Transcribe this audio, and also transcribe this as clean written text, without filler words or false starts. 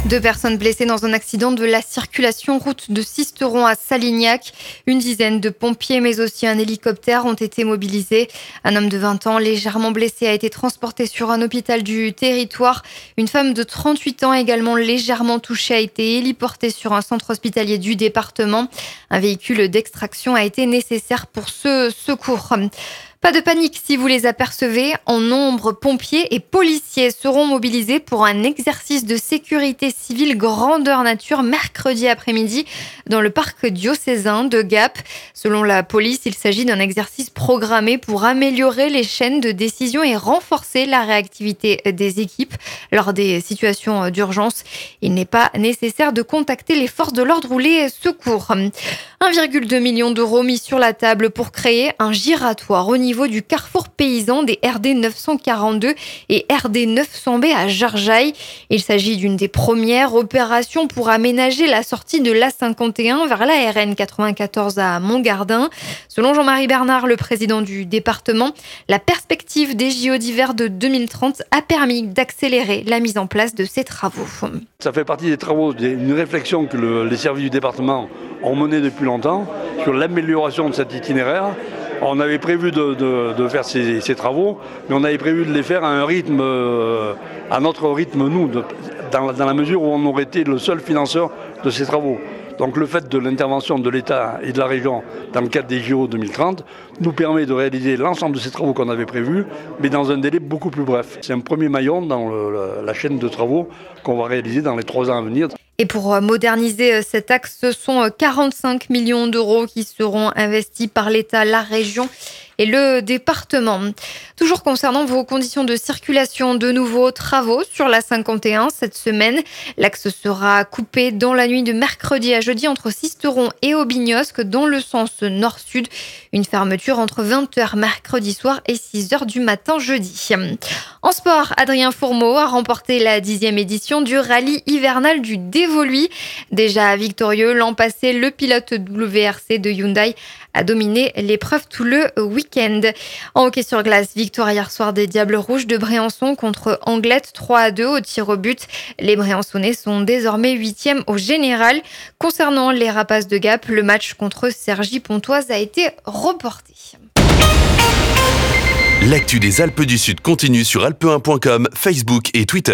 2 personnes blessées dans un accident de la circulation route de Sisteron à Salignac. Une dizaine de pompiers mais aussi un hélicoptère ont été mobilisés. Un homme de 20 ans légèrement blessé a été transporté sur un hôpital du territoire. Une femme de 38 ans également légèrement touchée a été héliportée sur un centre hospitalier du département. Un véhicule d'extraction a été nécessaire pour ce secours. Pas de panique si vous les apercevez. En nombre, pompiers et policiers seront mobilisés pour un exercice de sécurité civile grandeur nature mercredi après-midi dans le parc diocésain de Gap. Selon la police, il s'agit d'un exercice programmé pour améliorer les chaînes de décision et renforcer la réactivité des équipes lors des situations d'urgence. Il n'est pas nécessaire de contacter les forces de l'ordre ou les secours. 1,2 million d'euros mis sur la table pour créer un giratoire au niveau du carrefour paysan des RD 942 et RD 900B à Jarjaille. Il s'agit d'une des premières opérations pour aménager la sortie de l'A51 vers la RN 94 à Montgardin. Selon Jean-Marie Bernard, le président du département, la perspective des JO d'hiver de 2030 a permis d'accélérer la mise en place de ces travaux. Ça fait partie des travaux, d'une réflexion que les services du département ont menée depuis longtemps sur l'amélioration de cet itinéraire. On avait prévu de faire ces travaux, mais on avait prévu de les faire à notre rythme, nous, dans la mesure où on aurait été le seul financeur de ces travaux. Donc le fait de l'intervention de l'État et de la région dans le cadre des JO 2030 nous permet de réaliser l'ensemble de ces travaux qu'on avait prévus, mais dans un délai beaucoup plus bref. C'est un premier maillon dans la chaîne de travaux qu'on va réaliser dans les 3 ans à venir. Et pour moderniser cet axe, ce sont 45 millions d'euros qui seront investis par l'État, la région et le département. Toujours concernant vos conditions de circulation, de nouveaux travaux sur la 51 cette semaine. L'axe sera coupé dans la nuit de mercredi à jeudi entre Sisteron et Aubignosc dans le sens nord-sud. Une fermeture entre 20h mercredi soir et 6h du matin jeudi. En sport, Adrien Fourmeau a remporté la 10e édition du rallye hivernal du Dévoluy. Déjà victorieux l'an passé, le pilote WRC de Hyundai a dominé l'épreuve tout le week-end. En hockey sur glace, victoire hier soir des Diables Rouges de Briançon contre Anglette 3-2 au tir au but. Les Briançonnais sont désormais 8e au général. Concernant les Rapaces de Gap, le match contre Cergy-Pontoise a été reporté. L'actu des Alpes du Sud continue sur alpe1.com, Facebook et Twitter.